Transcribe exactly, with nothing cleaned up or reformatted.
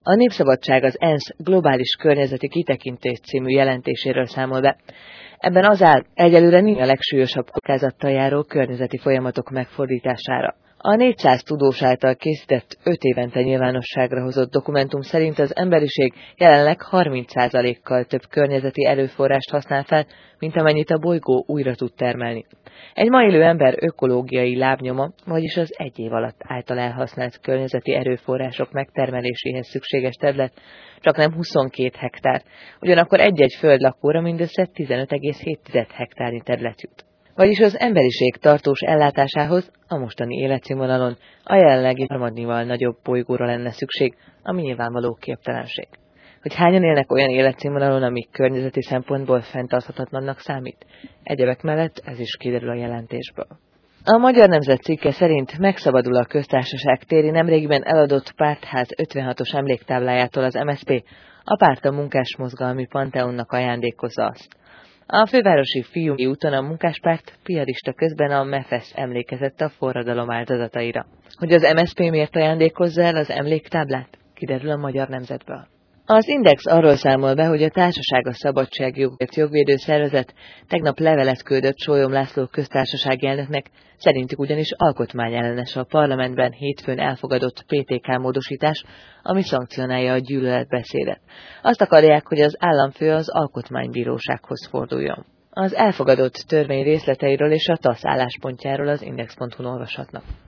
A Népszabadság az ENSZ Globális Környezeti Kitekintés című jelentéséről számol be. Ebben az áll, egyelőre nincs a legsúlyosabb kockázattal járó környezeti folyamatok megfordítására. A négyszáz tudós által készített öt évente nyilvánosságra hozott dokumentum szerint az emberiség jelenleg harminc százalékkal több környezeti erőforrást használ fel, mint amennyit a bolygó újra tud termelni. Egy ma élő ember ökológiai lábnyoma, vagyis az egy év alatt által elhasznált környezeti erőforrások megtermeléséhez szükséges terület csaknem huszonkét hektár, ugyanakkor egy-egy föld lakóra mindössze tizenöt egész hét hektárnyi terület jut. Vagyis az emberiség tartós ellátásához a mostani életszínvonalon a jelenlegi harmadnyival nagyobb bolygóra lenne szükség, ami nyilvánvaló képtelenség. Hogy hányan élnek olyan életszínvonalon, ami környezeti szempontból fenntarthatatlannak számít? Egyebek mellett ez is kiderül a jelentésből. A Magyar Nemzet cikke szerint megszabadul a Köztársaság téri nemrégiben eladott Pártház ötvenhatos emléktáblájától az em es zé pé, a párt a munkásmozgalmi Panteonnak ajándékozza azt. A fővárosi Fiumdi úton a munkáspárt piarista közben a Mefesz emlékezett a forradalom áldozataira. Hogy az em es zé pé miért ajándékozza el az emléktáblát? Kiderül a Magyar Nemzetből. Az Index arról számol be, hogy a Társaság a Szabadságjogért jogvédő szervezet tegnap levelet küldött Sólyom László köztársasági elnöknek, szerintük ugyanis alkotmányellenes a parlamentben hétfőn elfogadott pé té ká módosítás, ami szankcionálja a gyűlöletbeszédet. Azt akarják, hogy az államfő az alkotmánybírósághoz forduljon. Az elfogadott törvény részleteiről és a TASZ álláspontjáról az index pont hu-n olvashatnak.